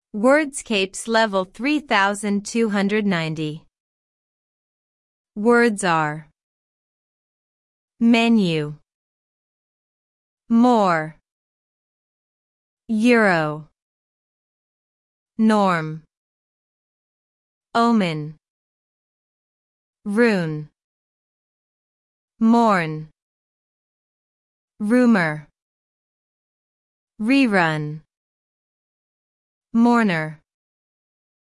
Wordscapes level 3290. Words are menu, more, euro, norm, omen, rune, mourn, rumor, rerun, mourner.